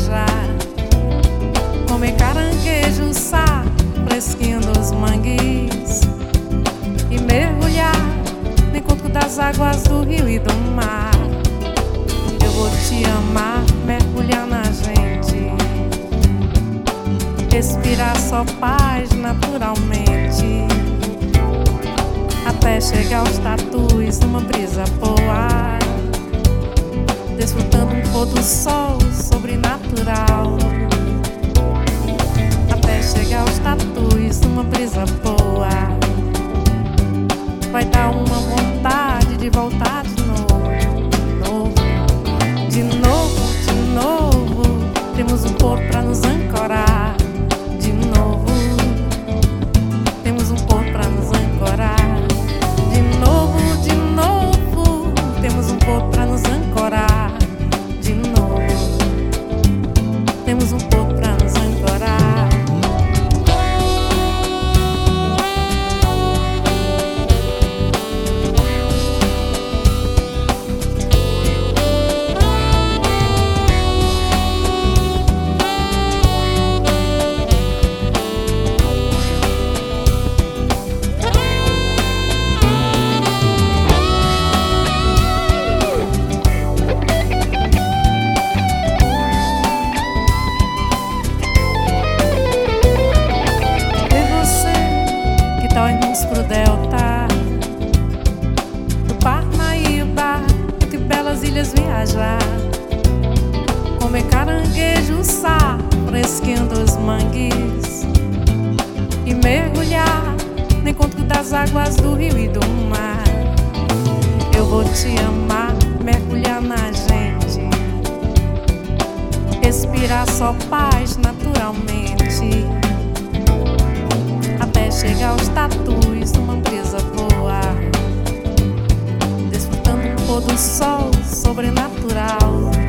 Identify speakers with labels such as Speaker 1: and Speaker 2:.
Speaker 1: viajar, comer caranguejo, sá, fresquinho dos mangues e mergulhar no encontro das águas do rio e do mar. Eu vou te amar, mergulhar na gente, respirar só paz naturalmente, até chegar aos tatus numa brisa boa, desfrutando um pôr do sol sobrenatural, até chegar aos tatus numa brisa boa. Vai dar uma vontade de voltar de novo, de novo, de novo. Temos um porto pra nos ancorar. De novo, temos um porto pra nos ancorar. De novo, temos um porto pra nos ancorar. De novo, temos um porto pra nos ancorar. Irmos pro delta do Parnaíba, entre belas ilhas viajar, comer caranguejo, sá, fresquinho dos mangues e mergulhar no encontro das águas do rio e do mar. Eu vou te amar, mergulhar na gente, respirar só paz naturalmente, até chegar aos tatus numa brisa boa, desfrutando um pôr do sol sobrenatural,